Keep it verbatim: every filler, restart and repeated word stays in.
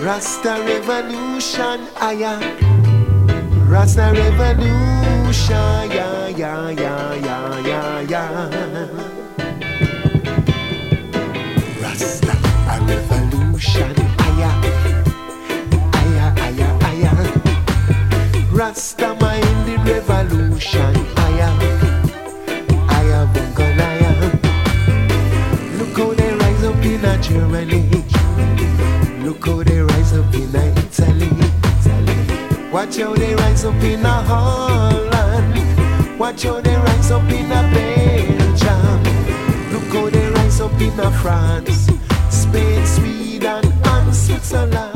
Rasta revolution, aya. Rasta revolution, ya, ya, ya, ya, ya, ya. Rasta a revolution, aya. Aya, aya, aya. Rasta mind the revolution, aya. Aya, bungalaya. Look how they rise up in a Germany. Look how they rise up in a Italy. Watch how they rise up in a Holland. Watch how they rise up in a Belgium. Look how they rise up in a France, Spain, Sweden and Switzerland.